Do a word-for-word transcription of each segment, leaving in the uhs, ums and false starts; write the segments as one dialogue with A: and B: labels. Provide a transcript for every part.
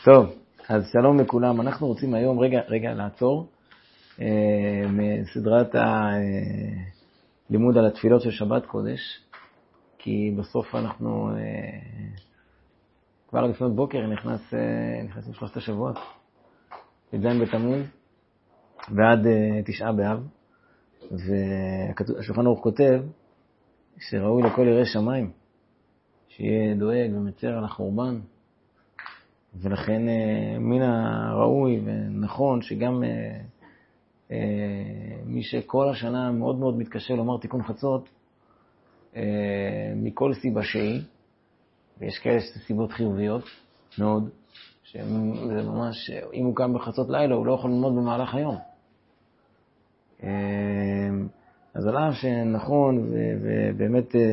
A: טוב, אז שלום לכולם. אנחנו רוצים היום רגע, רגע לעצור אה, מסדרת הלימוד על התפילות של שבת קודש, כי בסוף אנחנו אה, כבר לפנות בוקר נכנס, אה, נכנסים שלושת השבועות, י"ז בתמוז ועד אה, תשעה באב, והשולחן ערוך כותב שראוי לכל ירא שמיים שיהיה דואג ומצר על החורבן, ולכן מן הראוי ונכון שגם אה, אה, מי שכל השנה מאוד מאוד מתקשה לומר תיקון חצות, אה, מכל סיבה שהיא, ויש כאלה שזה סיבות חיוביות מאוד, שזה ממש, אם הוא קם בחצות לילה הוא לא יכול ללמוד במהלך היום. אה, אז עליו שנכון ו- ובאמת אה,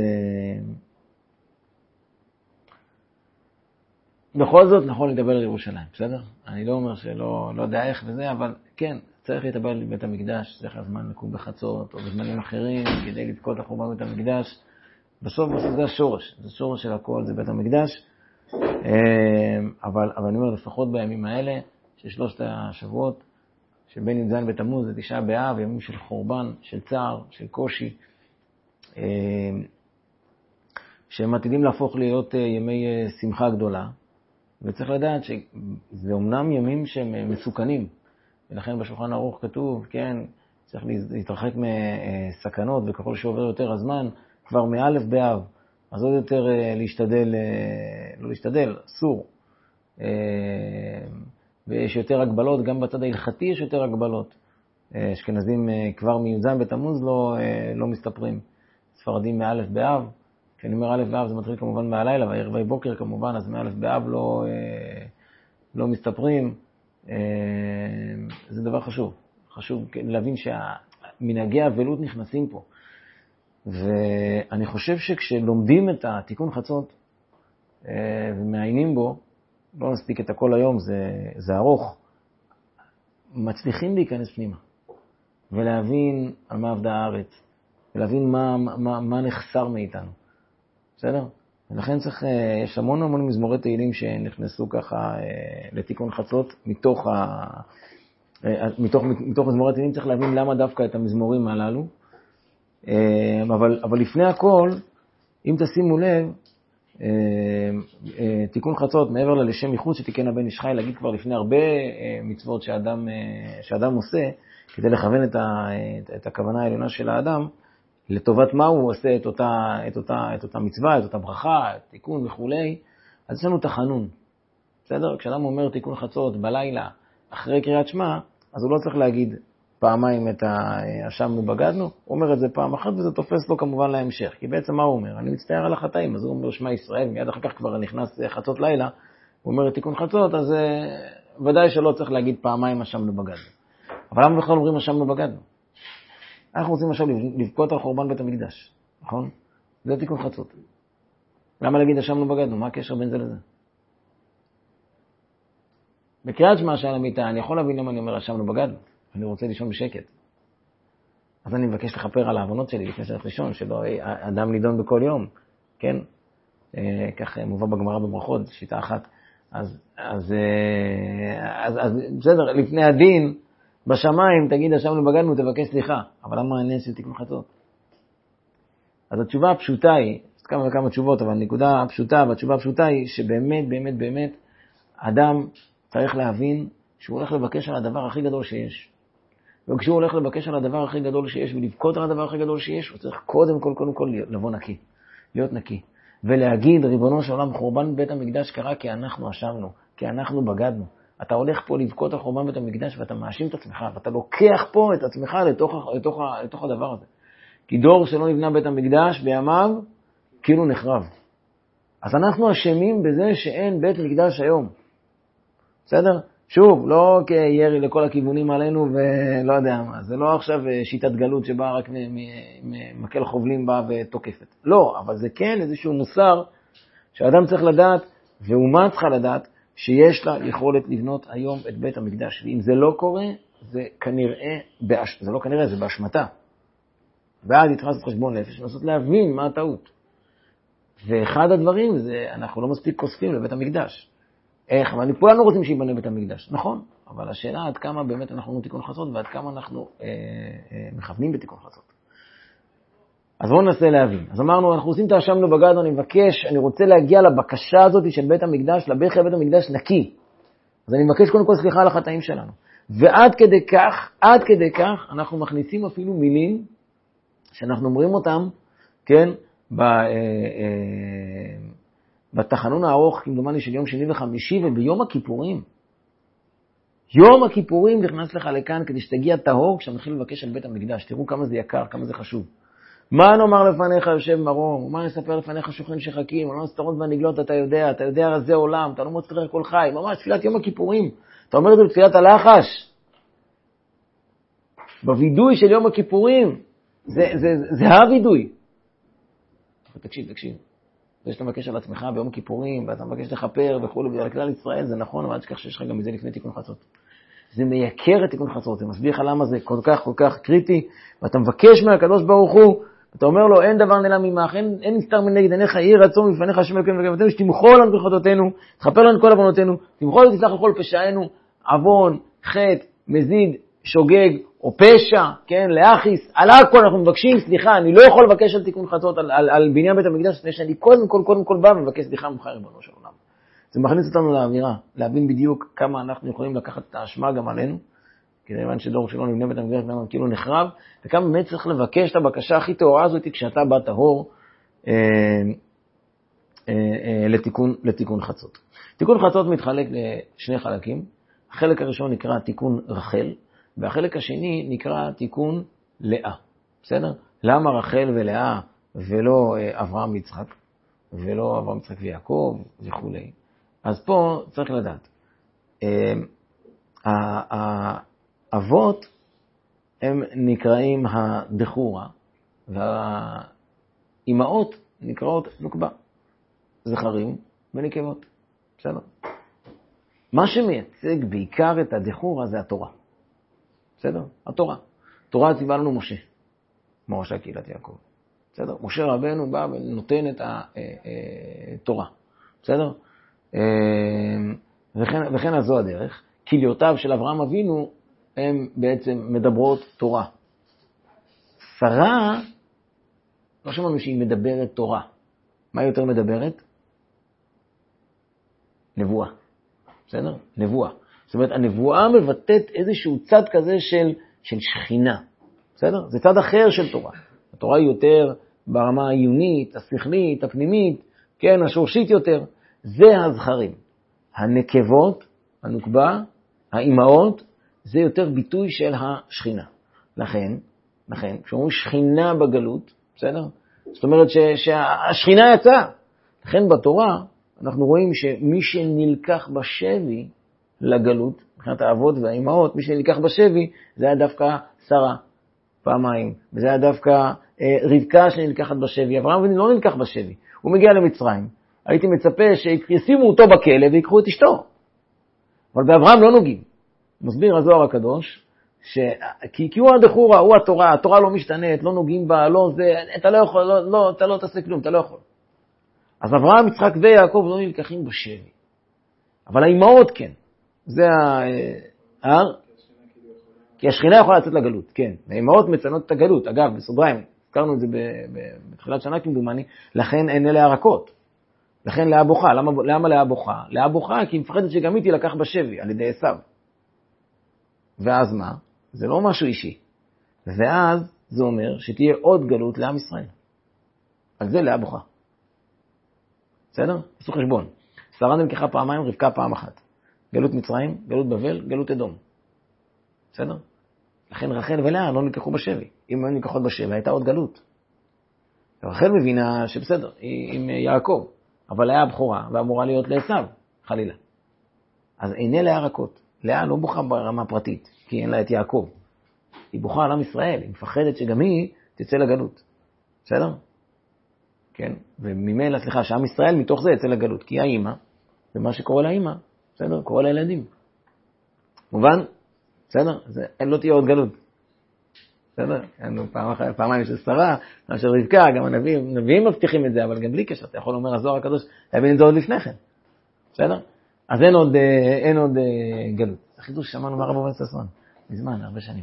A: בכל זאת נכון לדבר על ירושלים, בסדר? אני לא אומר שלא לא יודע איך וזה, אבל כן, צריך להתאבל לבית המקדש, צריך הזמן לקום בחצות או בזמנים אחרים כדי לתקות החורבן בית המקדש. בסוף בסוף זה השורש, זה השורש של הכל, זה בית המקדש. אבל, אבל אני אומר, לפחות בימים האלה, של שלושת השבועות, שבין י"ז בתמוז לתשעה באב, ימים של חורבן, של צער, של קושי, שהם עתידים להפוך להיות ימי שמחה גדולה. וצריך לדעת שזה אומנם ימים שהם מסוכנים, ולכן בשולחן ערוך כתוב, כן, צריך להתרחק מסכנות, וככל שעובר יותר הזמן, כבר מאלף באב, אז עוד יותר להשתדל, לא להשתדל, אסור. ויש יותר הגבלות, גם בצד ההלכתי יש יותר הגבלות. אשכנזים כבר מי"ז בתמוז לא, לא מסתפרים. ספרדים מאלף באב, כשאני אומר א' באב זה מתחיל כמובן מהלילה, וערבי בוקר כמובן, אז מאלף באב לא, לא מסתפרים. זה דבר חשוב. חשוב להבין שהמנהגי האבלות נכנסים פה. ואני חושב שכשלומדים את התיקון חצות ומעיינים בו, לא נספיק את הכל היום, זה, זה ארוך, מצליחים להיכנס פנימה ולהבין על מה עבדה הארץ, ולהבין מה, מה, מה נחסר מאיתנו. בסדר? ולכן צריך, יש המון המון מזמורי תהילים שנכנסו ככה לתיקון חצות מתוך, ה, מתוך, מתוך מזמורי תהילים. צריך להבין למה דווקא את המזמורים הללו. אבל, אבל לפני הכל, אם תשימו לב, תיקון חצות מעבר ללשם מחוץ שתיקן הבן איש חי, להגיד כבר לפני הרבה מצוות שאדם, שאדם עושה, כדי לכוון את, ה, את הכוונה העליונה של האדם, לטובת מה הוא עושה את אותה, את אותה, את אותה מצווה, את אותה ברכה, את תיקון וכולי. אז יש לנו תחנון. בסדר? כשאדם אומר תיקון חצות בלילה, אחרי קריאת שמע, אז הוא לא צריך להגיד פעמיים את השמנו בגדנו, הוא אומר את זה פעם אחת, וזה תופס לו כמובן להמשך. כי בעצם מה הוא אומר? אני מצטער על החטאים, אז הוא אומר שמע ישראל, מיד אחר כך כבר נכנס חצות לילה, הוא אומר תיקון חצות, אז ודאי שלא צריך להגיד פעמיים השמנו בגדנו. אבל למה בכלל אומרים השמנו בגדנו? אנחנו רוצים עכשיו לבכות על חורבן בית המקדש, נכון? זה תיקון חצות. למה להגיד אשמנו בגדנו? מה הקשר בין זה לזה? בקריאת שמע שעל המיטה, אני יכול להבין למה אני אומר אשמנו בגדנו. אני רוצה לישון בשקט. אז אני מבקש לכפר על העוונות שלי לפני שאני לישון, שלא אדם נידון בכל יום, כן? כך מובא בגמרא בברכות, שיטה אחת. אז, אז, אז, אז בסדר, לפני הדין, בשמיים תגיד אשמנו בגדנו, תבקש סליחה. אבל למה הנס של תיקון חצות? אז התשובה הפשוטה היא, כמה וכמה תשובות, אבל הנקודה הפשוטה, והתשובה הפשוטה היא שבאמת, באמת, באמת, אדם צריך להבין שהוא הולך לבקש על הדבר הכי גדול שיש. וכשהוא הולך לבקש על הדבר הכי גדול שיש, ולבכות על הדבר הכי גדול שיש, הוא צריך קודם כל, קודם כל לבוא נקי, להיות נקי. ולהגיד, ריבונו של עולם, חורבן בית המקדש קרה כי אנחנו אשמנו, כי אנחנו בגדנו. אתה הולך פה לבכות על חורבן בית המקדש ואתה מאשים את עצמך, ואתה לוקח פה את עצמך לתוך, לתוך, לתוך הדבר הזה. כי דור שלא נבנה בית המקדש בימיו, כאילו נחרב. אז אנחנו אשמים בזה שאין בית מקדש היום. בסדר? שוב, לא כירי לכל הכיוונים עלינו ולא יודע מה. זה לא עכשיו שיטת גלות שבאה רק ממקל חובלים בה ותוקפת. לא, אבל זה כן איזשהו מוסר שאדם צריך לדעת, ואומה צריכה לדעת, שיש לה יכולת לבנות היום את בית המקדש. ואם זה לא קורה, זה כנראה, באש... זה לא כנראה, זה באשמתה. ואז יתחל לעשות חשבון נפש, לנסות להבין מה הטעות. ואחד הדברים זה, אנחנו לא מספיק כוספים לבית המקדש. איך? אבל כולנו רוצים שיבנה בית המקדש, נכון, אבל השאלה עד כמה באמת אנחנו רואים תיקון חצות, ועד כמה אנחנו אה, אה, מכוונים בתיקון חצות. אז בואו ננסה להבין. אז אמרנו, אנחנו עושים את האשמנו בגדול, אני מבקש, אני רוצה להגיע לבקשה הזאת של בית המקדש, לבכי בית המקדש נקי. אז אני מבקש קודם כל סליחה על החטאים שלנו. ועד כדי כך, עד כדי כך, אנחנו מכניסים אפילו מילים, שאנחנו אומרים אותם, כן, ב, אה, אה, בתחנון הארוך, כמדומני של יום שני וחמישי, וביום הכיפורים. יום הכיפורים נכנס לך לכאן, כדי שתגיע טהור, כשאתה מתחיל לבקש על בית המקדש. תראו כמה זה יקר, כמה זה חשוב. מה נאמר לפניך יושב מרום? מה נספר לפניך שוכן שחקים? לא סתרות והנגלות, אתה יודע, אתה יודע רזי עולם, אתה לא מוצטרך כל חי. ממש, תפילת יום הכיפורים. אתה אומר את זה בתפילת הלחש. בווידוי של יום הכיפורים. זה, זה, זה, זה הווידוי. תקשיב, תקשיב. זה שאתה מבקש על עצמך ביום הכיפורים, ואתה מבקש לחפר וכו' ועל כלל ישראל, זה נכון, אבל אל תשכח שיש לך גם מזה לפני תיקון חצות. זה מייקר את תיקון חצות, זה מסביר לך למה זה כל כך כל כך קריטי, ואתה מבקש מהקדוש ברוך הוא, אתה אומר לו, אין דבר נעלם ממך, אין, אין נסתר מנגד עיניך, יהי רצון מפניך השם אלוקינו וגבורתנו, שתמחול לנו כל חטאותינו, תכפר לנו כל עוונותינו, תמחול ותסלח על כל פשענו, עוון, חטא, מזיד, שוגג או פשע, כן, לאחיס, על הכל אנחנו מבקשים סליחה, אני לא יכול לבקש על תיקון חצות, על, על, על בניין בית המקדש, לפני שאני קודם כל, קודם כל בא ומבקש סליחה ממך ריבונו של עולם. זה מכניס אותנו לאווירה, להבין בדיוק כמה אנחנו יכולים לקחת את האשמה גם עלינו, כיוון שדור שלא נבנה בית המקדש כאילו נחרב, וכמה באמת צריך לבקש את הבקשה הכי טהורה הזאת כשאתה בא טהור אה, אה, אה, לתיקון, לתיקון חצות. תיקון חצות מתחלק לשני חלקים, החלק הראשון נקרא תיקון רחל, והחלק השני נקרא תיקון לאה. בסדר? למה רחל ולאה ולא אברהם ויצחק, ולא אברהם יצחק ויעקב וכו'. אז פה צריך לדעת. האבות הם נקראים הדחורה, והאימהות נקראות נוקבה. זכרים ונקבות. בסדר? מה שמייצג בעיקר את הדחורה זה התורה. בסדר? התורה. התורה ציווה לנו משה, מורשה קהילת יעקב. בסדר? משה רבנו בא ונותן את התורה. בסדר? וכן, וכן אז זו הדרך. כליותיו של אברהם אבינו הם בעצם מדברות תורה. שרה, לא שמענו שהיא מדברת תורה. מה היא יותר מדברת? נבואה. בסדר? נבואה. זאת אומרת, הנבואה מבטאת איזשהו צד כזה של, של שכינה. בסדר? זה צד אחר של תורה. התורה היא יותר ברמה העיונית, השכלית, הפנימית, כן, השורשית יותר. זה הזכרים. הנקבות, הנוקבה, האימהות, זה יותר ביטוי של השכינה. לכן, לכן, כשאומרים שכינה בגלות, בסדר? זאת אומרת ש, שהשכינה יצאה. לכן בתורה אנחנו רואים שמי שנלקח בשבי לגלות, מבחינת האבות והאימהות, מי שנלקח בשבי, זה היה דווקא שרה, פעמיים, וזה היה דווקא אה, רבקה שנלקחת בשבי. אברהם אבינו לא נלקח בשבי, הוא מגיע למצרים. הייתי מצפה שישימו אותו בכלא ויקחו את אשתו. אבל באברהם לא נוגעים. מסביר הזוהר הקדוש, ש... כי, כי הוא הדחורה, הוא התורה, התורה לא משתנית, לא נוגעים בה, לא זה, אתה לא יכול, לא, לא, אתה לא תעשה כלום, אתה לא יכול. אז אברהם, יצחק ויעקב לא נלקחים בשבי. אבל האימהות כן. זה ה... כי השכינה יכולה לצאת לגלות, כן. האימהות מציינות את הגלות. אגב, בסוגריים, הזכרנו את זה בתחילת שנה כמדומני, לכן אין אלה הרכות. לכן לאה בוכה. למה, למה לאה בוכה? לאה בוכה כי היא מפחדת שגם היא תילקח בשבי על ידי עשיו. ואז מה? זה לא משהו אישי. ואז זה אומר שתהיה עוד גלות לעם ישראל. על זה לאה בוכה. בסדר? עשו חשבון. שרה נלקחה פעמיים, רבקה פעם אחת. גלות מצרים, גלות בבל, גלות אדום. בסדר? לכן רחל ולאה לא נלקחו בשבי. אם הם נלקחות בשבי, הייתה עוד גלות. רחל מבינה שבסדר, היא עם יעקב. אבל לאה הבכורה, ואמורה להיות לעשיו, חלילה. אז הנה לאה רכות. לאה לא בוכה ברמה פרטית, כי אין לה את יעקב. היא בוכה על עם ישראל, היא מפחדת שגם היא תצא לגלות. בסדר? כן? וממילא, סליחה, שעם ישראל מתוך זה יצא לגלות, כי האמא, ומה שקורה לאמא, בסדר? קורה לילדים. מובן? בסדר? זה, אין לא תהיה עוד גלות. בסדר? אין פעם אחת, פעמיים של שרה, פעם של רבקה, גם הנביאים, נביאים מבטיחים את זה, אבל גם בלי קשר, אתה יכול לומר הזוהר הקדוש, להבין את זה עוד לפני כן. בסדר? אז אין עוד, אין עוד גלות. החידוש שמענו מהרב עובדיה ששון, מזמן, הרבה שנים.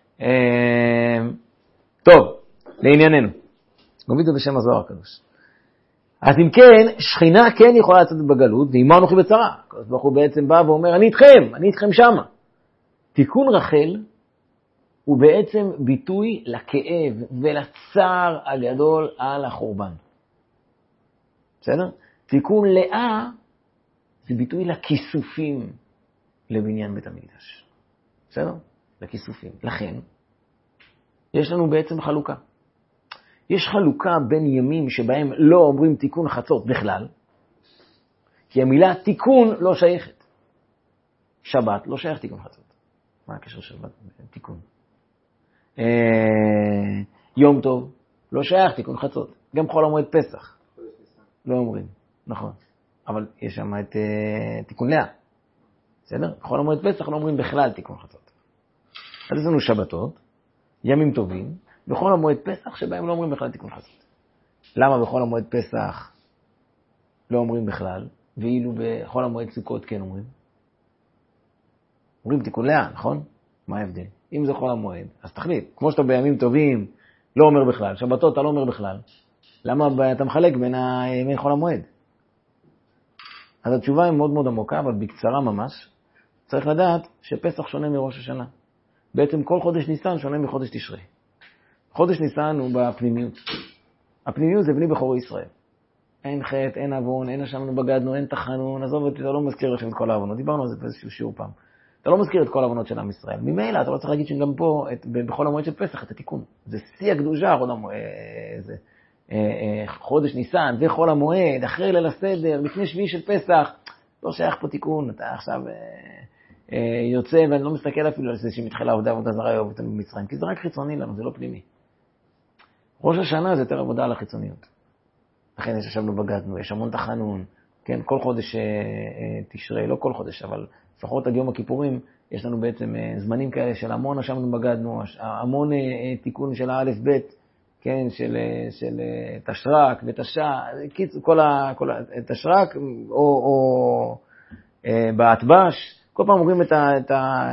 A: טוב, לענייננו. נגיד זה בשם הזוהר הקדוש. אז אם כן, שכינה כן יכולה לצאת בגלות, ועמה אנוכי בצרה. הקדוש ברוך הוא בעצם בא ואומר, אני איתכם, אני איתכם שמה. תיקון רחל הוא בעצם ביטוי לכאב ולצער הגדול על החורבן. בסדר? תיקון לאה זה ביטוי לכיסופים לבניין בית המקדש. בסדר? לכיסופים. לכן, יש לנו בעצם חלוקה. יש חלוקה בין ימים שבהם לא אומרים תיקון חצות בכלל, כי המילה תיקון לא שייכת. שבת לא שייך תיקון חצות. מה הקשר שבת? תיקון. יום טוב לא שייך תיקון חצות. גם חול המועד פסח. לא אומרים. נכון. אבל יש שם את תיקון לאה. בסדר? חול המועד פסח לא אומרים בכלל תיקון חצות. אז יש לנו שבתות, ימים טובים, בכל המועד פסח שבהם לא אומרים בכלל תיקון חצות. למה בכל המועד פסח לא אומרים בכלל, ואילו בכל המועד סוכות כן אומרים? אומרים תיקון לאה, נכון? מה ההבדל? אם זה חול המועד, אז תחליט. כמו שאתה בימים טובים לא אומר בכלל, שבתות אתה לא אומר בכלל, למה אתה מחלק בין ימי חול המועד? אז התשובה היא מאוד מאוד עמוקה, אבל בקצרה ממש, צריך לדעת שפסח שונה מראש השנה. בעצם כל חודש ניסן שונה מחודש תשרי. חודש ניסן הוא בפנימיות. הפנימיות זה בני בכורי ישראל. אין חטא, אין עוון, אין אשמנו בגדנו, אין תחנון, עזוב אותי, אתה לא מזכיר לכם את כל העוונות. דיברנו על זה באיזשהו שיעור פעם. אתה לא מזכיר את כל העוונות של עם ישראל. ממילא אתה לא צריך להגיד שגם פה, את, בכל המועד של פסח, את התיקון. זה שיא הקדושה, זה, חודש ניסן וחול המועד, אחרי ליל הסדר, לפני שביעי של פסח. לא שייך פה תיקון, אתה עכשיו יוצא, ואני לא מסתכל אפילו על זה שמתחילה עבודה עבודה זרה יאהב אותנו במצרים, כי זה רק חיצוני לנו, זה לא פנימי. ראש השנה זה יותר עבודה על החיצוניות. לכן יש ישבנו בגדנו, יש המון תחנון, כן, כל חודש תשרי, לא כל חודש, אבל לפחות עד יום הכיפורים, יש לנו בעצם זמנים כאלה של המון ישבנו בגדנו, המון תיקון של האלף בית, כן, של, של תשרק ותשע, כל ה, כל ה, תשרק או, או באטבש, כל פעם אומרים את ה, את ה,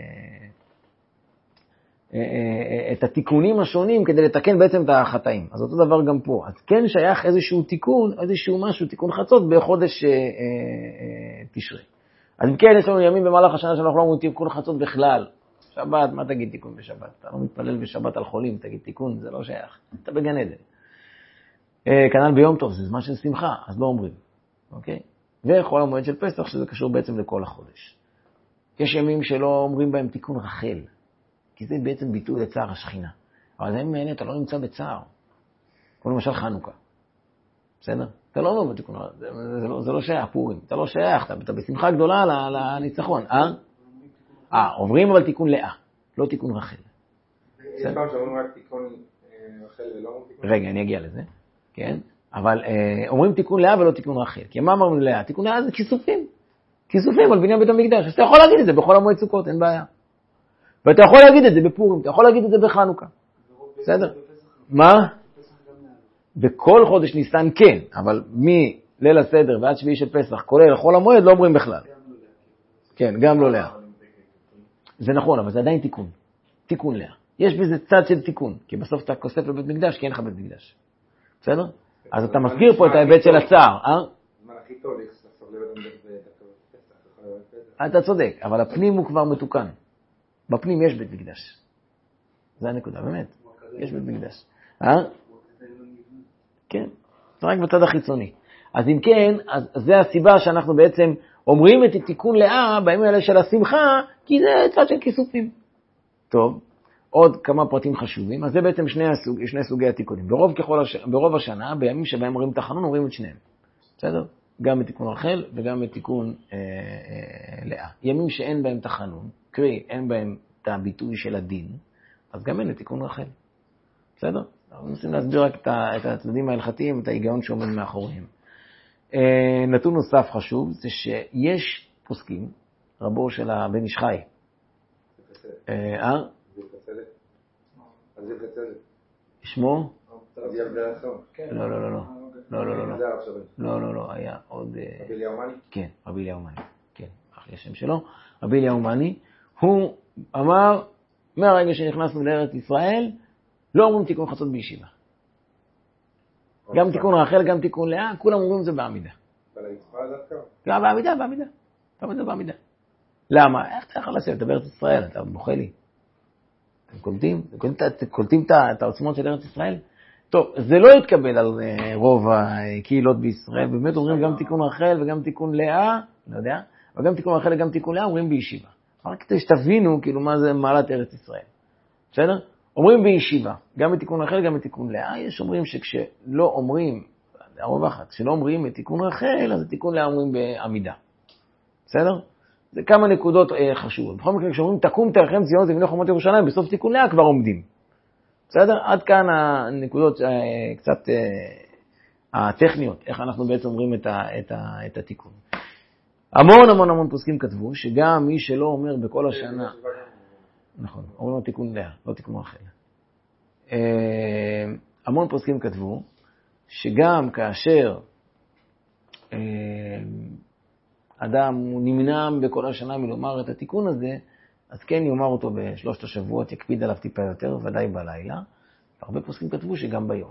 A: את התיקונים השונים כדי לתקן בעצם את החטאים. אז אותו דבר גם פה. אז כן שייך איזשהו תיקון, איזשהו משהו, תיקון חצות בחודש תשרי. אז כן, יש לנו ימים במהלך השנה שאנחנו לא אומרים תיקון חצות בכלל. שבת, מה תגיד תיקון בשבת? אתה לא מתפלל בשבת על חולים, תגיד תיקון, זה לא שייך. אתה בגן עדן. כנ"ל ביום טוב, זה זמן של שמחה, אז לא אומרים. אוקיי? וחול המועד של פסח, שזה קשור בעצם לכל החודש. יש ימים שלא אומרים בהם תיקון רחל, כי זה בעצם ביטוי לצער השכינה. אבל הימים האלה אתה לא נמצא בצער. כמו למשל חנוכה. בסדר? אתה לא אומר בתיקון רחל, זה, זה, לא, זה לא שייך, פורים. אתה לא שייך, אתה, אתה בשמחה גדולה לניצחון. אה? אה, עוברים אבל תיקון לאה, לא תיקון רחל.
B: יש פעם שאומרים רק תיקון רחל ולא אומרים תיקון...
A: רגע, אני אגיע לזה. כן? אבל אה, אומרים תיקון לאה ולא תיקון רחל. כי מה אמרנו לאה? תיקון לאה זה כיסופים. כיסופים על בניין בית המקדש. אז אתה יכול להגיד את זה בכל המועד סוכות, אין בעיה. ואתה יכול להגיד את זה בפורים, אתה יכול להגיד את זה בחנוכה. בסדר? מה? בכל חודש ניסן כן, אבל מליל הסדר ועד שביעי של פסח, כולל חול המועד, לא אומרים בכלל. כן, גם לא לאה. זה נכון, אבל זה עדיין תיקון. תיקון לאה. יש בזה צד של תיקון, כי בסוף אתה כוסף לבית מקדש, כי אין לך בית מקדש. בסדר? אז אתה מסביר פה את ההיבט של הצער, אה?
B: זמן הכי טוב לחשוף לבית המקדש בפסח.
A: אתה צודק, אבל הפנים הוא כבר מתוקן. בפנים יש בית מקדש. זה הנקודה, באמת. יש בית מקדש. אה? כן, זה רק בצד החיצוני. אז אם כן, אז זה הסיבה שאנחנו בעצם אומרים את התיקון לאה בימים האלה של השמחה, כי זה צד של כיסופים. טוב, עוד כמה פרטים חשובים. אז זה בעצם שני, הסוג, שני סוגי התיקונים. ברוב, ככל הש... ברוב השנה, בימים שבהם אומרים תחנון, אומרים את שניהם. בסדר? גם את תיקון רחל וגם את תיקון אה, אה, לאה. ימים שאין בהם תחנון, קרי, אין בהם את הביטוי של הדין, אז גם אין את תיקון רחל. בסדר? אנחנו מנסים להסביר רק את הצדדים ההלכתיים, את ההיגיון שעומד מאחוריהם. אה, נתון נוסף חשוב, זה שיש פוסקים, רבו של הבן איש חי. אה?
B: אז זה קצת.
A: שמו?
B: רבי אברהם.
A: לא, לא, לא, לא. לא, לא, לא, לא. לא, לא, לא, היה עוד...
B: רבי אליהו מאני?
A: כן, רבי אליהו מאני. יהיה השם שלו, רבי אליהו מאני, הוא אמר, מהרגע שנכנסנו לארץ ישראל, לא אומרים תיקון חצות בישיבה. גם תיקון רחל, גם תיקון לאה, כולם אומרים זה בעמידה.
B: אבל היצחה דווקא?
A: לא, בעמידה, בעמידה. בעמידה, בעמידה. למה? איך אתה יכול לשבת בארץ ישראל? אתה בוכה לי. אתם קולטים? אתם קולטים את העוצמות של ארץ ישראל? טוב, זה לא יתקבל על רוב הקהילות בישראל. באמת אומרים גם תיקון רחל וגם תיקון לאה, לא יודע, וגם תיקון רחל וגם תיקון לאה אומרים בישיבה. רק כדי שתבינו כאילו מה זה מעלת ארץ ישראל. בסדר? אומרים בישיבה, גם בתיקון רחל, גם בתיקון לאה. יש אומרים שכשלא אומרים, הרוב אחת, כשלא אומרים את תיקון רחל, אז תיקון לאה אומרים בעמידה. בסדר? זה כמה נקודות אה, חשובות. בכל מקרה, כשאומרים תקום תרחם ציון זה בני חומות ירושלים, בסוף תיקון לאה כבר עומדים. בסדר? עד כאן הנקודות אה, קצת אה, הטכניות, איך אנחנו בעצם אומרים את, ה, את, ה, את התיקון. המון המון המון פוסקים כתבו, שגם מי שלא אומר בכל השנה, נכון, אומרים לו תיקון לאה, לא תיקון רחל. אה, המון פוסקים כתבו, שגם כאשר אה, אדם הוא נמנע בכל השנה מלומר את התיקון הזה, אז כן יאמר אותו בשלושת השבועות, יקפיד עליו טיפה יותר, ודאי בלילה. הרבה פוסקים כתבו שגם ביום.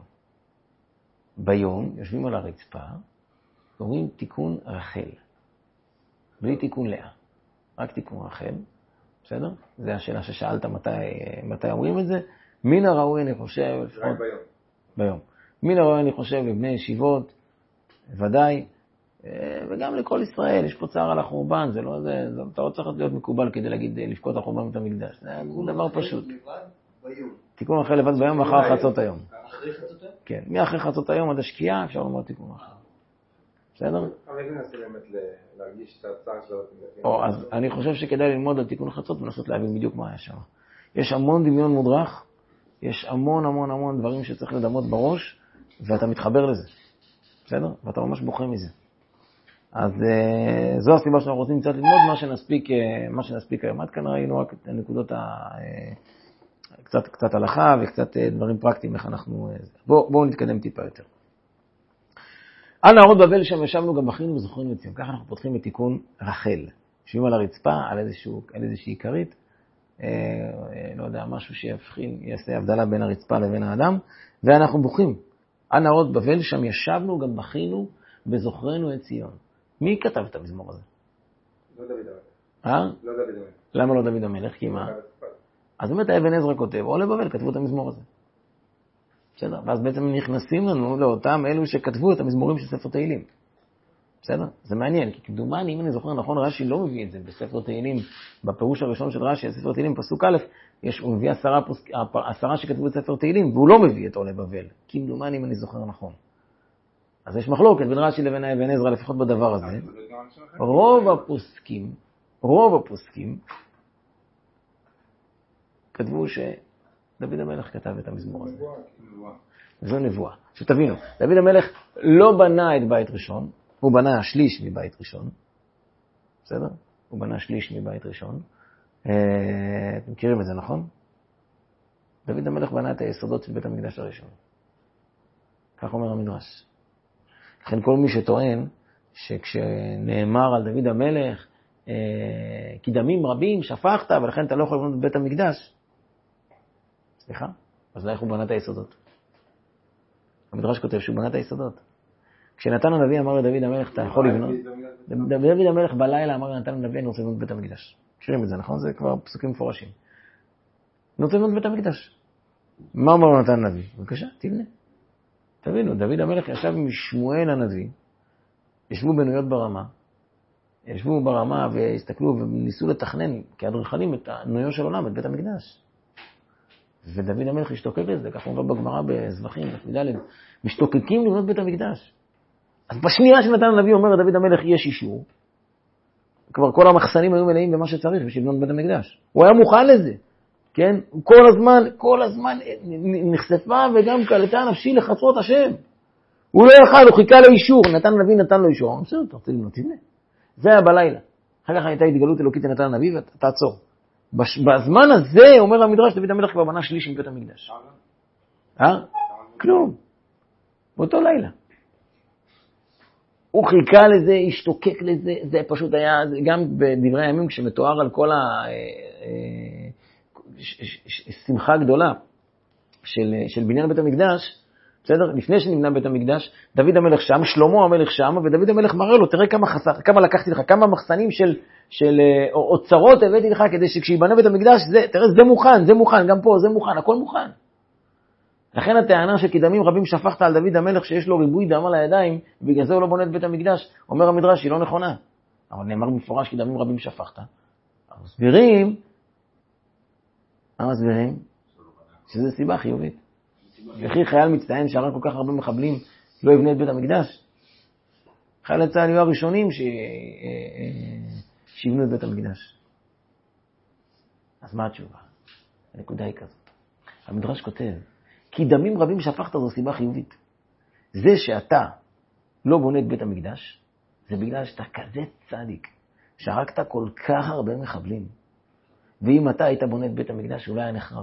A: ביום יושבים על הרצפה, אומרים תיקון רחל. בלי תיקון לאה, רק תיקון רחל. בסדר? זו השאלה ששאלת מתי, מתי אומרים את זה. מן הראוי אני חושב...
B: רק ביום.
A: ביום. מן הראוי אני חושב לבני ישיבות, ודאי, וגם לכל ישראל, יש פה צער על החורבן, זה לא, זה, זה, אתה לא צריך להיות מקובל כדי להגיד לבכות על חורבן בית המקדש, זה דבר פשוט. תיקון רחל לבד ביום אחר חצות היום.
C: אחרי חצות היום?
A: כן, מאחרי חצות היום עד השקיעה אפשר לומר תיקון רחל. בסדר?
B: אבל אני מנסה באמת להרגיש את הצער שלו.
A: או, אז אני חושב שכדאי ללמוד על תיקון חצות ולנסות להבין בדיוק מה היה שם. יש המון דמיון מודרך, יש המון המון המון דברים שצריך לדמות בראש, ואתה מתחבר לזה. בסדר? ואתה ממש בוכה מזה. אז uh, זו הסיבה שאנחנו רוצים קצת ללמוד מה שנספיק, uh, מה שנספיק היום. עד כאן ראינו רק את הנקודות, ה, uh, קצת, קצת הלכה וקצת uh, דברים פרקטיים, איך אנחנו... Uh, בואו בוא נתקדם טיפה יותר. על נהרות בבל שם ישבנו גם בכינו וזוכרנו את ציון. ככה אנחנו פותחים את תיקון רחל. יושבים על הרצפה, על, איזשהו, על איזושהי עיקרית, uh, uh, לא יודע, משהו שיבחין, יעשה הבדלה בין הרצפה לבין האדם, ואנחנו בוכים. על נהרות בבל שם ישבנו גם בכינו וזוכרנו את ציון. מי כתב את המזמור הזה?
B: לא דוד המלך.
A: אה?
B: לא דוד המלך.
A: למה לא דוד המלך? כי מה? אז באמת אבן עזרא כותב, או לבבל כתבו את המזמור הזה. בסדר? ואז בעצם נכנסים לנו לאותם אלו שכתבו את המזמורים של ספר תהילים. בסדר? זה מעניין, כי כמדומני, אם אני זוכר נכון, רש"י לא מביא את זה בספר תהילים, בפירוש הראשון של רש"י, ספר תהילים, פסוק א', יש, הוא מביא עשרה, פוסק, עשרה שכתבו את ספר תהילים, והוא לא מביא את עולה בבל. כמדומני, אם אני זוכר נכון. אז יש מחלוקת בין רש"י לבין אבן עזרא, לפחות בדבר הזה. רוב הפוסקים, רוב הפוסקים, כתבו שדוד המלך כתב את המזמור הזה. זו נבואה. שתבינו, דוד המלך לא בנה את בית ראשון, הוא בנה שליש מבית ראשון. בסדר? הוא בנה שליש מבית ראשון. אתם מכירים את זה, נכון? דוד המלך בנה את היסודות של בית המקדש הראשון. כך אומר המדרש. לכן כל מי שטוען שכשנאמר על דוד המלך, כי דמים רבים שפכת, ולכן אתה לא יכול לבנות את בית המקדש. סליחה? אז לא איך הוא בנה את היסודות? המדרש כותב שהוא בנה את היסודות. כשנתן הנביא אמר לדוד המלך, אתה יכול לבנות. דוד המלך בלילה אמר לנתן הנביא, אני רוצה לבנות בית המקדש. מכירים את זה, נכון? זה כבר פסוקים מפורשים. אני רוצה לבנות בית המקדש. מה אמר נתן הנביא? בבקשה, תבנה. תבינו, דוד המלך ישב עם שמואל הנביא, ישבו בנויות ברמה, ישבו ברמה והסתכלו וניסו לתכנן כאדריכלים את הנויו של עולם, את בית המקדש. ודוד המלך השתוקק לזה, כך אומר בגמרא בזבחים, בתפילה, משתוקקים לבנות בית המקדש. אז בשנייה שנתן הנביא אומר לדוד המלך יש אישור, כבר כל המחסנים היו מלאים במה שצריך בשביל לבנות בית המקדש. הוא היה מוכן לזה, כן? כל הזמן, כל הזמן נחשפה וגם קלטה נפשי לחצרות השם. הוא לא יכל, הוא חיכה לו אישור, נתן הנביא נתן לו אישור. בסדר, אתה רוצה לבנות, תבנה. זה היה בלילה. אחר כך הייתה התגלות אלוקית לנתן הנביא ותעצור. בזמן הזה, אומר המדרש, דוד המלך כבר בנה שליש מבית המקדש. אה? כלום. באותו לילה. הוא חיכה לזה, השתוקק לזה, זה פשוט היה, גם בדברי הימים כשמתואר על כל השמחה גדולה של, של בניין בית המקדש, בסדר? לפני שנבנה בית המקדש, דוד המלך שם, שלמה המלך שם, ודוד המלך מראה לו, תראה כמה חסך, כמה לקחתי לך, כמה מחסנים של, של אוצרות הבאתי לך, כדי שכשיבנה בית המקדש, זה, תראה, זה מוכן, זה מוכן, גם פה, זה מוכן, הכל מוכן. לכן הטענה שכדמים רבים שפכת על דוד המלך, שיש לו ריבוי דם על הידיים, ובגלל זה הוא לא בונה את בית המקדש, אומר המדרש, היא לא נכונה. אבל נאמר במפורש כדמים רבים שפכת. מסבירים, מה מסבירים? שזה סיבה חיובית. וכי חייל מצטיין שהרג כל כך הרבה מחבלים לא יבנה את בית המקדש. חיילי צה"ל היו הראשונים ש... שיבנו את בית המקדש. אז מה התשובה? הנקודה היא כזאת. המדרש כותב, כי דמים רבים שפכת זו סיבה חיובית. זה שאתה לא בונה את בית המקדש, זה בגלל שאתה כזה צדיק, שהרגת כל כך הרבה מחבלים. ואם אתה היית בונה את בית המקדש, אולי היה נחרב.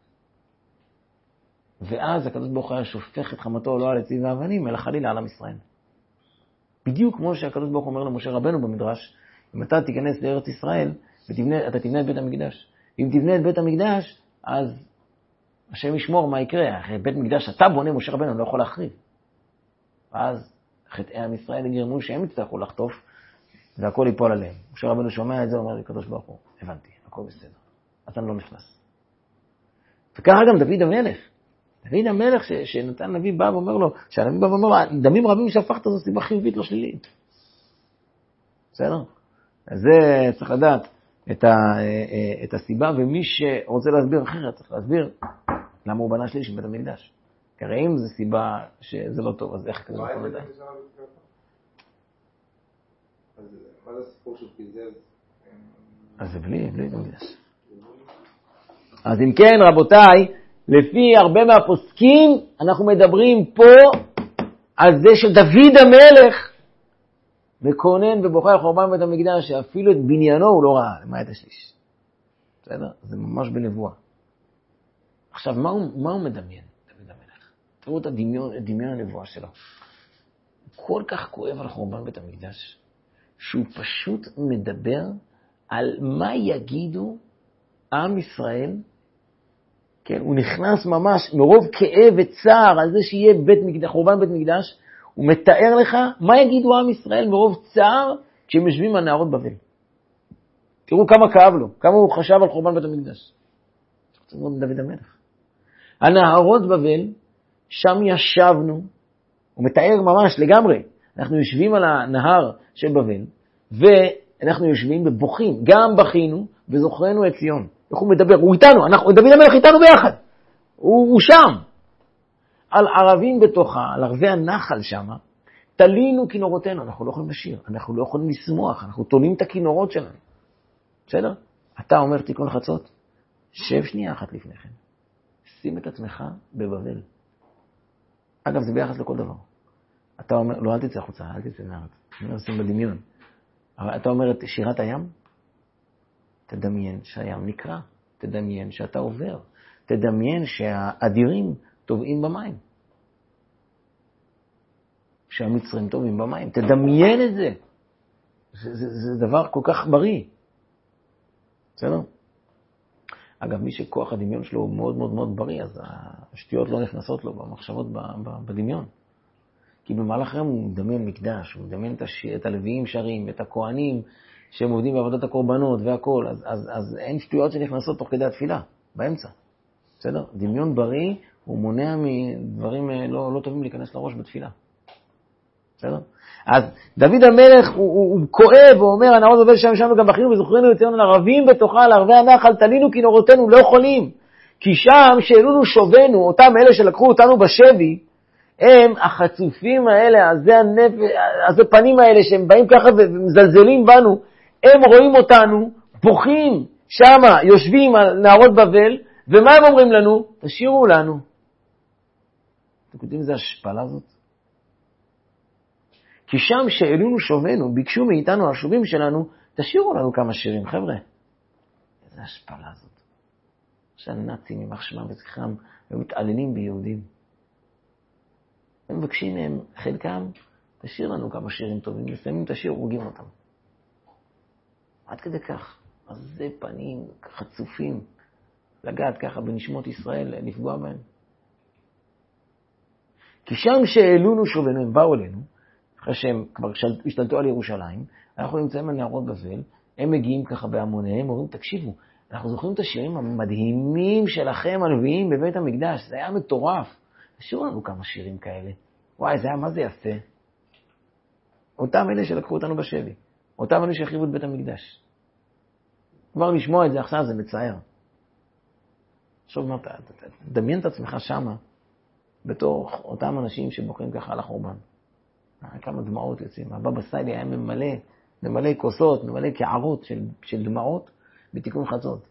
A: ואז הקדוש ברוך הוא היה שופך את חמתו לא על עצים ואבנים, אלא חלילה על עם ישראל. בדיוק כמו שהקדוש ברוך הוא אומר למשה רבנו במדרש, אם אתה תיכנס לארץ ישראל, ותבנה, אתה תבנה את בית המקדש. אם תבנה את בית המקדש, אז השם ישמור מה יקרה. אחרי בית מקדש אתה בונה, משה רבנו לא יכול להחריב. ואז חטאי עם ישראל יגרמו שהם יצטרכו לחטוף, והכל ייפול עליהם. משה רבנו שומע את זה, אומר לקדוש ברוך הוא, הבנתי, הכל בסדר. אתה לא נכנס. וככה גם דוד המלך. דוד המלך ש, שנתן נביא בא ואומר לו, שהנביא בא ואומר לו, דמים רבים שפכת זו סיבה חיובית לא שלילית. בסדר? אז זה צריך לדעת את, ה, את הסיבה, ומי שרוצה להסביר אחרת, צריך להסביר למה הוא בנה שליש בבית המקדש. כי הרי אם זו סיבה שזה לא טוב, אז איך כזה נכון לדעת?
B: אז מה זה הסיפור של פיזז?
A: אז זה בלי, בלי מקדש. אז אם כן, רבותיי, לפי הרבה מהפוסקים, אנחנו מדברים פה על זה שדוד המלך מקונן ובוכה על חורבן בית המקדש, שאפילו את בניינו הוא לא ראה, למעט השליש. בסדר? זה ממש בנבואה. עכשיו, מה הוא, מה הוא מדמיין, דוד המלך? תראו את הדמיון, את דמיון הנבואה שלו. הוא כל כך כואב על חורבן בית המקדש, שהוא פשוט מדבר על מה יגידו עם ישראל. כן, הוא נכנס ממש מרוב כאב וצער על זה שיהיה בית מקדש, חורבן בית מקדש, הוא מתאר לך מה יגידו עם ישראל מרוב צער כשהם יושבים על נהרות בבל. תראו כמה כאב לו, כמה הוא חשב על חורבן בית המקדש. זה מאוד דוד המלך. הנהרות בבל, שם ישבנו, הוא מתאר ממש לגמרי, אנחנו יושבים על הנהר של בבל, ואנחנו יושבים ובוכים, גם בכינו וזוכרנו את ציון. איך הוא מדבר? הוא איתנו, אנחנו, דוד המלך איתנו ביחד. הוא, הוא שם. על ערבים בתוכה, על ערבי הנחל שם, תלינו כינורותינו. אנחנו לא יכולים לשיר, אנחנו לא יכולים לשמוח, אנחנו תולים את הכינורות שלנו. בסדר? אתה אומר תיקון חצות, שב שנייה אחת לפני כן. שים את עצמך בבבל. אגב, זה ביחס לכל דבר. אתה אומר, לא, אל תצא החוצה, אל תצא מהארץ. אני אומר, שים בדמיון. אבל אתה אומר את שירת הים, תדמיין שהים נקרא, תדמיין שאתה עובר, תדמיין שהאדירים טובעים במים, שהמצרים טובעים במים, תדמיין את זה. זה, זה, זה דבר כל כך בריא. בסדר? אגב, מי שכוח הדמיון שלו הוא מאוד מאוד מאוד בריא, אז השטויות לא נכנסות לו במחשבות בדמיון. כי במהלך היום הוא מדמיין מקדש, הוא מדמיין את, הש... את הלוויים שרים, את הכהנים שהם עובדים בעבודת הקורבנות והכל, אז, אז, אז אין שטויות שנכנסות תוך כדי התפילה, באמצע. בסדר? דמיון בריא הוא מונע מדברים לא, לא טובים להיכנס לראש בתפילה. בסדר? אז דוד המלך הוא, הוא, הוא כואב ואומר, הנהרות בבל שם ישבנו גם בכינו וזוכרנו יצאנו לערבים בתוכה, לערבי הנחל, תלינו כינורותינו, לא יכולים. כי שם שאלונו שובנו, אותם אלה שלקחו אותנו בשבי, הם החצופים האלה, הזה הנפ... הזה פנים האלה שהם באים ככה ומזלזלים בנו, הם רואים אותנו, בוכים שמה, יושבים על נהרות בבל, ומה הם אומרים לנו? תשאירו לנו. אתם יודעים איזה השפלה זאת? כי שם שאלונו שובנו, ביקשו מאיתנו השובים שלנו, תשאירו לנו כמה שירים, חבר'ה. איזה השפלה זאת. שהנאצים יימח שמם וזכרם, הם מתעללים ביהודים. הם מבקשים מהם, חלקם, תשאיר לנו כמה שירים טובים, מסיימים את השיר, הורגים אותם. עד כדי כך. אז זה פנים חצופים, לגעת ככה בנשמות ישראל, לפגוע בהם. כי שם שאלונו שובנו, הם באו אלינו, אחרי שהם כבר השתלטו על ירושלים, אנחנו נמצאים על נהרות בבל, הם מגיעים ככה בהמוניהם, אומרים, תקשיבו, אנחנו זוכרים את השירים המדהימים שלכם, הלוויים בבית המקדש, זה היה מטורף. תשאירו לנו כמה שירים כאלה. וואי, זה היה, מה זה יפה? אותם אלה שלקחו אותנו בשבי, אותם אלה שהחריבו את בית המקדש. כבר לשמוע את זה עכשיו, זה מצער. עכשיו, מה, דמיין את עצמך שמה, בתוך אותם אנשים שבוחרים ככה על החורבן. כמה דמעות יוצאים. הבבא סאלי היה ממלא, ממלא כוסות, ממלא קערות של, של דמעות בתיקון חצות.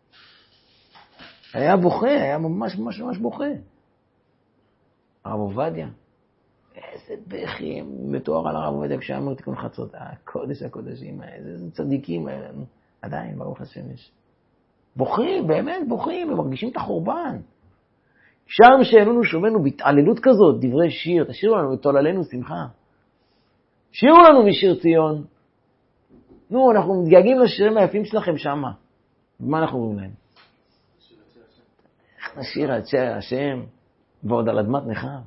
A: היה בוכה, היה ממש ממש ממש בוכה. הרב עובדיה, איזה בכי מתואר על הרב עובדיה כשהיה אומר תיקון חצות. הקודש הקודשים, איזה צדיקים, עדיין ברוך השמש. בוכים, באמת בוכים, הם מרגישים את החורבן. שם שאלונו שובנו בהתעללות כזאת, דברי שיר, תשאירו לנו ותוללנו שמחה. שירו לנו משיר ציון. נו, אנחנו מתגעגעים לשירים היפים שלכם שמה. ומה אנחנו אומרים להם? איך נשיר את שיר השם ועוד על אדמת נחר?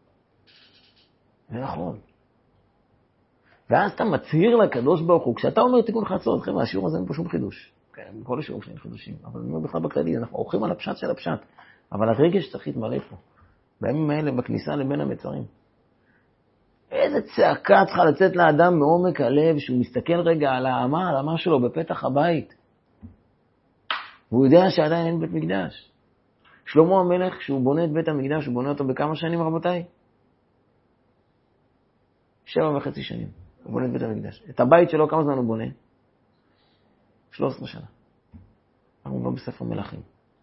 A: זה נכון. ואז אתה מצהיר לקדוש ברוך הוא, כשאתה אומר תיקון חצות, חבר'ה, השיעור הזה אין פה שום חידוש. כן, בכל השיעור שאין חידושים. אבל אני אומר בכלל בכללי, אנחנו עורכים על הפשט של הפשט. אבל הרגש צריך להתמלא פה. בימים האלה, בכניסה לבין המצרים. איזה צעקה צריכה לצאת לאדם מעומק הלב, שהוא מסתכל רגע על האמה, על האמה שלו בפתח הבית. והוא יודע שעדיין אין בית מקדש. שלמה המלך, כשהוא בונה את בית המקדש, הוא בונה אותו בכמה שנים, רבותיי? שבע וחצי שנים. הוא בונה את בית המקדש. את הבית שלו, כמה זמן הוא בונה? שלוש עשרה שנה. אנחנו לא בספר מלכים.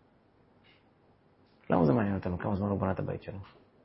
A: למה זה מעניין אותנו? כמה זמן הוא בנה את הבית שלו?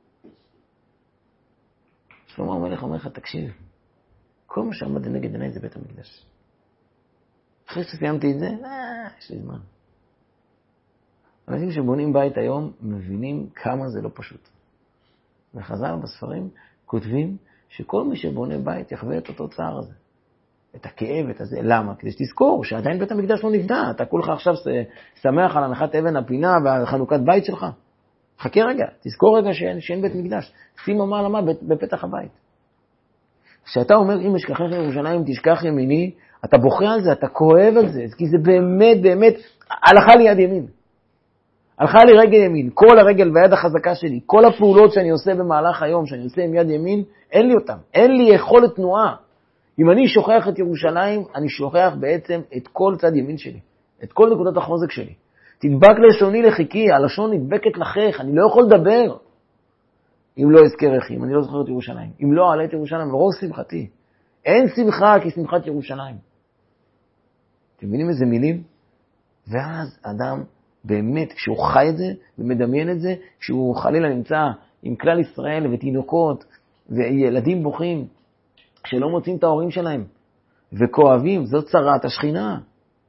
A: שלמה המלך אומר לך, תקשיב, כל מה שעמד לנגד עיניי זה בית המקדש. אחרי שסיימתי את זה, אה, יש לי זמן. אנשים שבונים בית היום מבינים כמה זה לא פשוט. וחז"ל בספרים כותבים שכל מי שבונה בית יחווה את אותו צער הזה. את הכאב, את הזה. למה? כדי שתזכור שעדיין בית המקדש לא נבנה. אתה כולך עכשיו שמח על הנחת אבן הפינה ועל חנוכת בית שלך. חכה רגע, תזכור רגע שאין, שאין בית מקדש. שים מה למה בפתח הבית. כשאתה אומר, אם אשכחך ירושלים תשכח ימיני, אתה בוכה על זה, אתה כואב על זה, כי זה באמת, באמת, הלכה לי יד ימין. הלכה לי רגל ימין. כל הרגל והיד החזקה שלי, כל הפעולות שאני עושה במהלך היום, שאני עושה עם יד ימין, אין לי אותם. אין לי יכולת תנועה. אם אני שוכח את ירושלים, אני שוכח בעצם את כל צד ימין שלי. את כל נקודת החוזק שלי. תדבק לשוני לחיקי, הלשון נדבקת לחך, אני לא יכול לדבר. אם לא אזכר אחים, אני לא זוכר את ירושלים. אם לא עלה את ירושלים, מרוב שמחתי. אין שמחה כי שמחת ירושלים. אתם מבינים איזה מילים? ואז אדם באמת, כשהוא חי את זה ומדמיין את זה, כשהוא חלילה נמצא עם כלל ישראל ותינוקות וילדים בוכים, כשלא מוצאים את ההורים שלהם וכואבים, זאת צרת השכינה.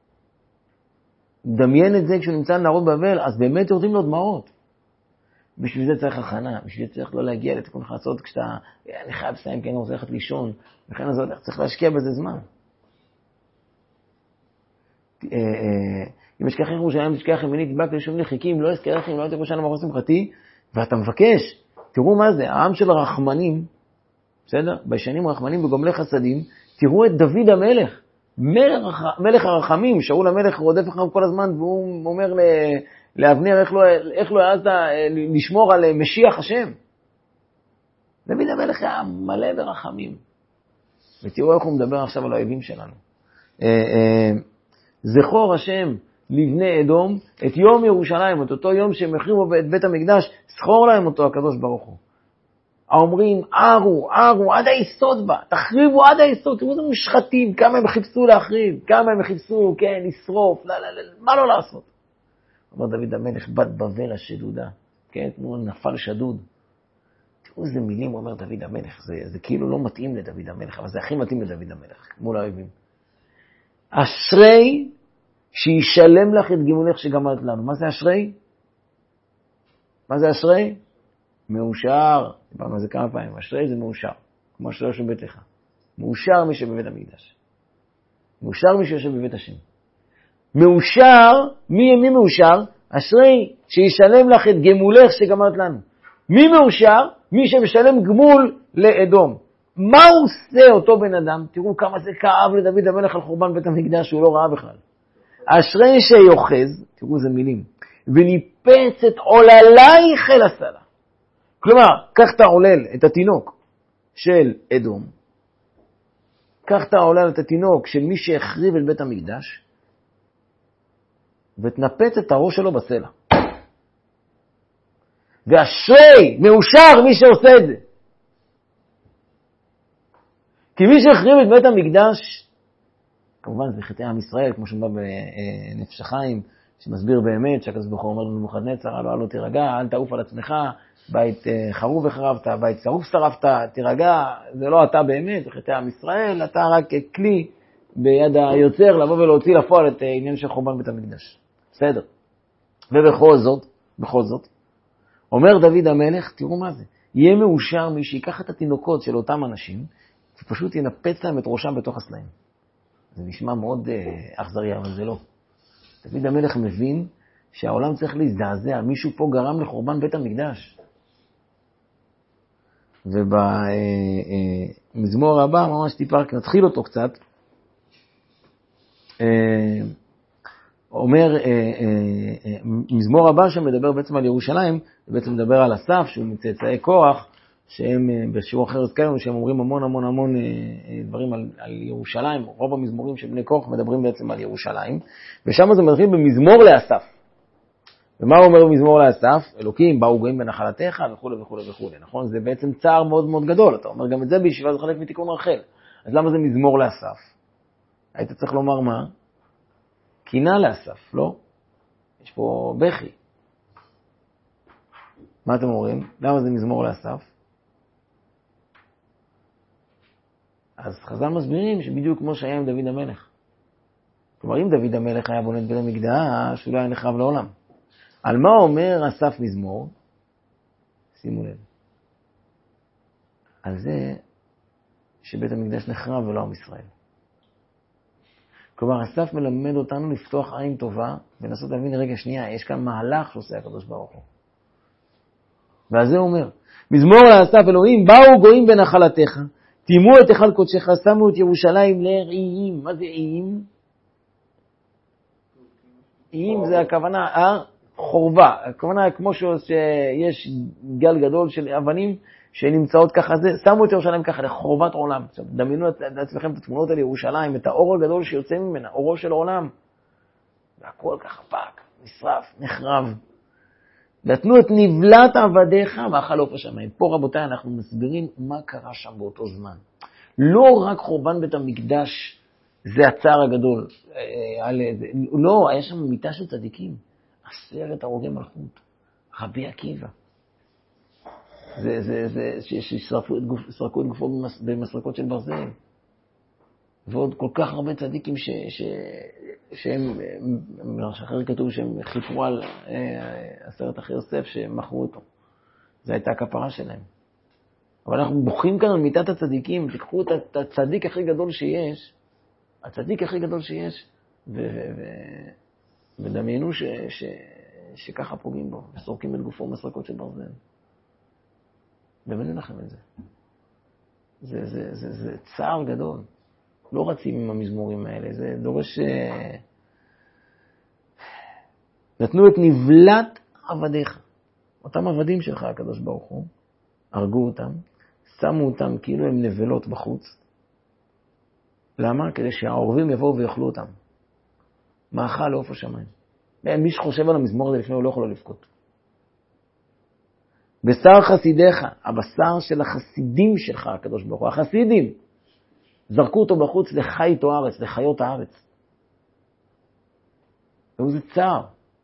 A: דמיין את זה כשהוא נמצא לנהרות בבל, אז באמת יורדים לו דמעות. בשביל זה צריך הכנה, בשביל זה צריך לא להגיע לתיקון חצות, כשאתה, אני חייב לסיים, כי אני רוצה ללכת לישון, וכן אז צריך להשקיע בזה זמן. אם אשכח ירושלים, תשכח ימיני, תדבק לשוני לחיקי, אם לא אזכר אחים, לא הייתי ירושלים מרוב שמחתי, ואתה מבקש, תראו מה זה, העם של הרחמנים, בסדר? בישנים רחמנים וגומלי חסדים, תראו את דוד המלך, מלך, מלך הרחמים, שאול המלך רודף אחריו כל הזמן, והוא אומר לאבנר, איך לא, איך לא העזת לשמור על משיח השם? דוד המלך היה מלא ברחמים. ותראו איך הוא מדבר עכשיו על האויבים שלנו. זכור השם לבני אדום את יום ירושלים, את אותו יום שהם החריבו את בית המקדש, זכור להם אותו הקדוש ברוך הוא. האומרים, ערו, ערו, עד היסוד בה, תחריבו עד היסוד, תראו איזה מושחתים, כמה הם חיפשו להחריב, כמה הם חיפשו, כן, לשרוף, לא, לא, לא, מה לא לעשות? אומר דוד המלך, בת בבל השדודה, כן, כמו נפל שדוד. תראו איזה מילים אומר דוד המלך, זה, זה כאילו לא מתאים לדוד המלך, אבל זה הכי מתאים לדוד המלך, מול האויבים. אשרי שישלם לך את גימולך שגמלת לנו. מה זה אשרי? מה זה אשרי? מאושר. דיברנו על זה כמה פעמים. אשרי זה מאושר. כמו שלא יושב ביתך. מאושר מי שבבית המקדש. מאושר מי שיושב בבית השם. מאושר, מי, מי מאושר? אשרי שישלם לך את גמולך שגמרת לנו. מי מאושר? מי שמשלם גמול לאדום. מה הוא עושה אותו בן אדם? תראו כמה זה כאב לדוד המלך על חורבן בית המקדש שהוא לא ראה בכלל. אשרי שיוחז, תראו זה מילים, וניפץ את עוללי חיל הסלע. כלומר, קח את העולל, את התינוק של אדום, קח את העולל, את התינוק של מי שהחריב את בית המקדש, ותנפץ את הראש שלו בסלע. ואשרי, מאושר מי שעושה את זה. כי מי שהחריב את בית המקדש, כמובן זה חטאי עם ישראל, כמו שבא בנפש החיים, שמסביר באמת שהקדוש ברוך הוא אומר לנבוכדנצר, הלא הלא תירגע, אל תעוף על עצמך, בית חרוב החרבת, בית שרוף שרפת, תירגע, זה לא אתה באמת, זה חטאי עם ישראל, אתה רק כלי ביד היוצר לבוא ולהוציא לפועל את העניין של חורבן בית המקדש. בסדר. ובכל זאת, בכל זאת, אומר דוד המלך, תראו מה זה, יהיה מאושר מי שיקח את התינוקות של אותם אנשים, ופשוט ינפץ להם את ראשם בתוך הסלעים. זה נשמע מאוד אכזרי, אבל זה לא. דוד המלך מבין שהעולם צריך להזדעזע, מישהו פה גרם לחורבן בית המקדש. ובמזמור הבא, ממש טיפה, נתחיל אותו קצת, אומר, מזמור הבא שמדבר בעצם על ירושלים, בעצם מדבר על אסף, שהוא מצאצאי קורח, שהם בשיעור אחר הזכרנו, שהם אומרים המון המון המון דברים על, על ירושלים, רוב המזמורים של בני קורח מדברים בעצם על ירושלים, ושם זה מתחיל במזמור לאסף. ומה הוא אומר במזמור לאסף? אלוקים, באו גויים בנחלתך וכו' וכו' וכו'. נכון? זה בעצם צער מאוד מאוד גדול, אתה אומר גם את זה בישיבה, זה חלק מתיקון רחל. אז למה זה מזמור לאסף? היית צריך לומר מה? קינה לאסף, לא? יש פה בכי. מה אתם אומרים? למה זה מזמור לאסף? אז חז"ל מסבירים שבדיוק כמו שהיה עם דוד המלך. כלומר, אם דוד המלך היה בונה את בית המקדש, הוא לא היה נחרב לעולם. על מה אומר אסף מזמור? שימו לב. על זה שבית המקדש נחרב ולא עם ישראל. כלומר, אסף מלמד אותנו לפתוח עין טובה, ולנסות להבין, רגע שנייה, יש כאן מהלך שעושה הקדוש ברוך הוא. ועל זה הוא אומר, מזמור לאסף אלוהים, באו גויים בנחלתך, תימו את אחד קודשך, שמו את ירושלים לאיים. מה זה איים? איים זה הכוונה, אה? חורבה. הכוונה כמו שיש גל גדול של אבנים שנמצאות ככה, זה, שמו את ירושלים ככה לחורבת עולם. עכשיו, דמיינו לעצמכם את התמונות על ירושלים, את האור הגדול שיוצא ממנה, אורו של עולם. והכל ככה פק, נשרף, נחרב. נתנו את נבלת עבדיך והחלוף השמיים. פה רבותיי אנחנו מסבירים מה קרה שם באותו זמן. לא רק חורבן בית המקדש זה הצער הגדול. לא, היה שם מיטה של צדיקים. עשרת הרוגי מלכות. רבי עקיבא. זה, זה, זה, ששרפו את גוף, שרקו את גופו במסרקות של ברזל. ועוד כל כך הרבה צדיקים ש, ש, שהם, אחרי כתוב שהם חיפרו על עשרת אחי יוסף שמכרו אותו. זו הייתה הכפרה שלהם. אבל אנחנו בוכים כאן על מיטת הצדיקים, תקחו את הצדיק הכי גדול שיש, הצדיק הכי גדול שיש, ו, ו, ו, ודמיינו ש, ש, שככה פוגעים בו, וסורקים את גופו מסרקות של ברזל. דמיינו לכם את זה. זה, זה, זה, זה צער גדול. לא רצים עם המזמורים האלה, זה דורש... נתנו את נבלת עבדיך. אותם עבדים שלך, הקדוש ברוך הוא, הרגו אותם, שמו אותם כאילו הם נבלות בחוץ. למה? כדי שהעורבים יבואו ויאכלו אותם. מאכל לעוף השמיים. מי שחושב על המזמור הזה לפני הוא לא יכול לבכות. בשר חסידיך, הבשר של החסידים שלך, הקדוש ברוך הוא, החסידים, זרקו אותו בחוץ לחי איתו הארץ, לחיות הארץ. וזה צער.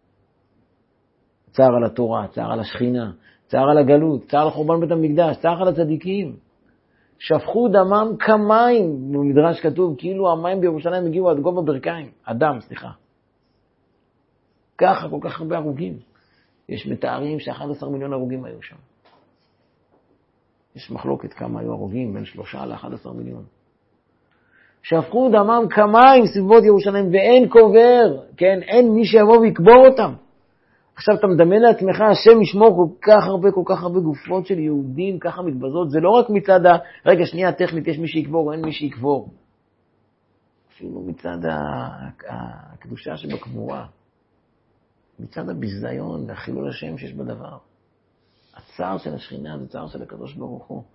A: צער על התורה, צער על השכינה, צער על הגלות, צער על חורבן בית המקדש, צער על הצדיקים. שפכו דמם כמים, במדרש כתוב, כאילו המים בירושלים הגיעו עד גובה ברכיים. אדם, סליחה. ככה, כל כך הרבה הרוגים. יש מתארים ש-אחד עשר מיליון הרוגים היו שם. יש מחלוקת כמה היו הרוגים, בין שלושה לאחד עשר מיליון. שהפכו דמם כמים סביבות ירושלים, ואין קובר, כן, אין מי שיבוא ויקבור אותם. עכשיו אתה מדמיין לעצמך, השם ישמור כל כך הרבה, כל כך הרבה גופות של יהודים, ככה מתבזות, זה לא רק מצד ה... רגע, שנייה, טכנית, יש מי שיקבור, אין מי שיקבור. אפילו מצד הקדושה שבקבורה. מצד הביזיון והחילול השם שיש בדבר. הצער של השכינה זה צער של הקדוש ברוך הוא.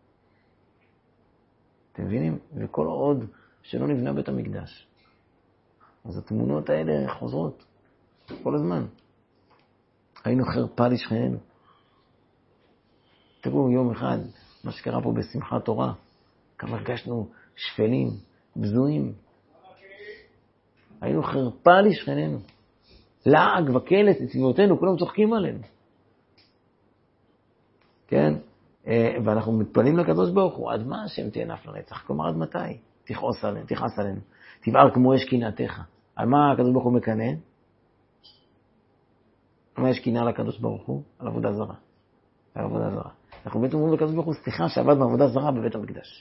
A: אתם מבינים? וכל עוד שלא נבנה בית המקדש. אז התמונות האלה חוזרות כל הזמן. היינו חרפה לשכנינו. תראו יום אחד, מה שקרה פה בשמחת תורה, כמה הרגשנו שפלים, בזויים. היינו חרפה לשכנינו. לעג וקלס לסביבותינו, כולם צוחקים עלינו. כן? ואנחנו מתפנים לקדוש ברוך הוא, עד מה השם תענף לנצח? כלומר, עד מתי? תכעס עלינו, תכעס עלינו. תבער כמו אש קנאתך. על מה הקדוש ברוך הוא מקנא? על מה יש קנאה לקדוש ברוך הוא? על עבודה זרה. על עבודה זרה. אנחנו בעצם אומרים לקדוש ברוך הוא, סליחה שעבדנו עבודה זרה בבית המקדש.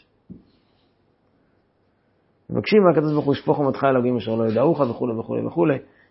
A: מבקשים מהקדוש ברוך הוא, שפוך חמתך אלוהים אשר לא ידעוך וכו' וכו' וכו'.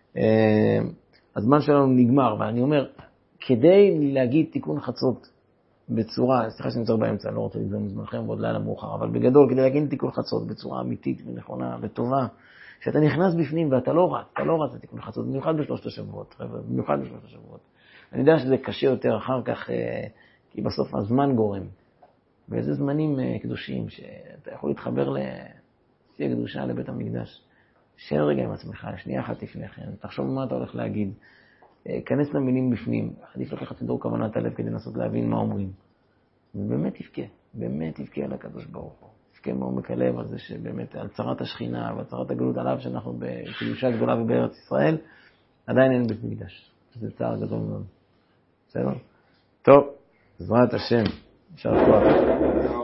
A: הזמן שלנו נגמר, ואני אומר, כדי להגיד תיקון חצות בצורה, סליחה שאני נמצא באמצע, לא רוצה לגזול מזמנכם ועוד לילה מאוחר, אבל בגדול, כדי להגיד תיקון חצות בצורה אמיתית ונכונה וטובה, שאתה נכנס בפנים ואתה לא רץ, אתה לא רץ לתיקון חצות, במיוחד בשלושת השבועות, במיוחד בשלושת השבועות. אני יודע שזה קשה יותר אחר כך, כי בסוף הזמן גורם. ואיזה זמנים קדושים, שאתה יכול להתחבר לשיא הקדושה לבית המקדש. שב רגע עם עצמך, שנייה אחת לפני כן, תחשוב מה אתה הולך להגיד. כנס למילים בפנים, עדיף לקחת סידור כוונת הלב כדי לנסות להבין מה אומרים. ובאמת תבכה, באמת תבכה על הקדוש ברוך הוא. תבכה מעומק הלב על זה שבאמת על צרת השכינה ועל צרת הגלות עליו שאנחנו בקדושה גדולה ובארץ ישראל, עדיין אין בית מקדש. זה צער גדול מאוד. בסדר? טוב, בעזרת השם, יישר כוח.